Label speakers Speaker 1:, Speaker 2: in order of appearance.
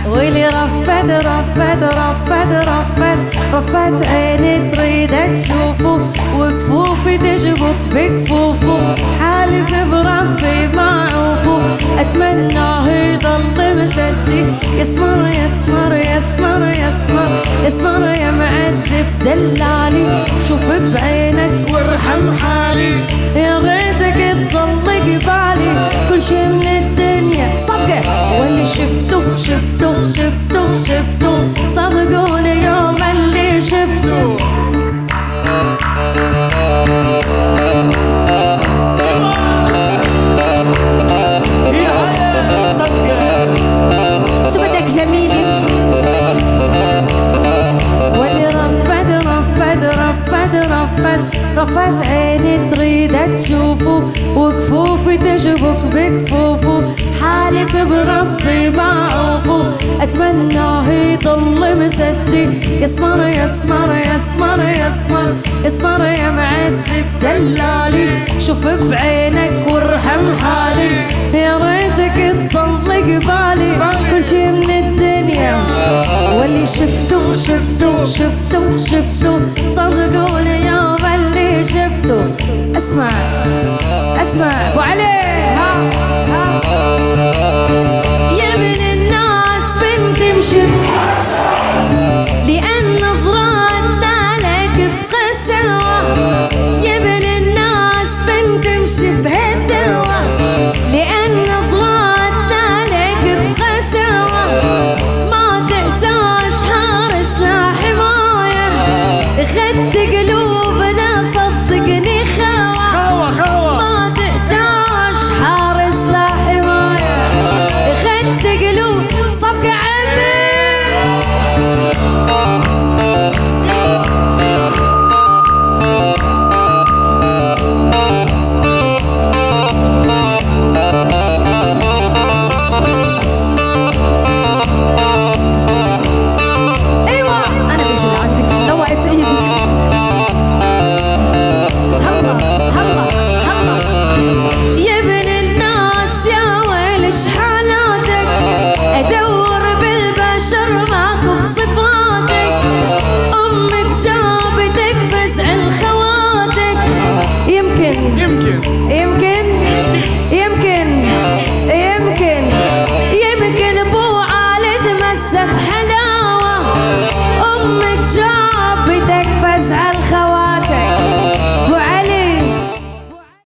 Speaker 1: ويلي رفت عيني تريد تشوفه، وكفوفي تجبك بكفوفه، حالف بربي ما عوفه، اتمناه يضل مسدي. يسمر يسمر يسمر يسمر يسمر يا معذب دلالي، شوف بعينك
Speaker 2: وارحم حالي،
Speaker 1: يا ريتك تضل قبالي. كل شي من الدنيا صدقه، واللي شفته صدقوني يوم اللي شفته. شو بدك جميلي؟ واللي رفت عيني تريد تشوفه، وكفوفي تجبك بكفوفه، حالف بربي ما عوفه، اتمناه يضل مسدي. يسمر يسمر يسمر يسمر يسمر يا معذب دلالي، شوف بعينك وارحم حالي، يا ريتك تضل قبالي. كل شي من الدنيا واللي شفته صدقوني يوم اللي شفته. اسمع ابو علي، يا ابن الناس بنت مشي، لأن نظراتنا لك بقسوة. يا ابن الناس بنت مشي بهالدروة، لأن نظراتنا لك بقسوة. ما تحتاج حارس لا حماية، خدت قلوبنا صدقني خوا. ما تحتاج حارس لا حماية، خدت قلوب صفقة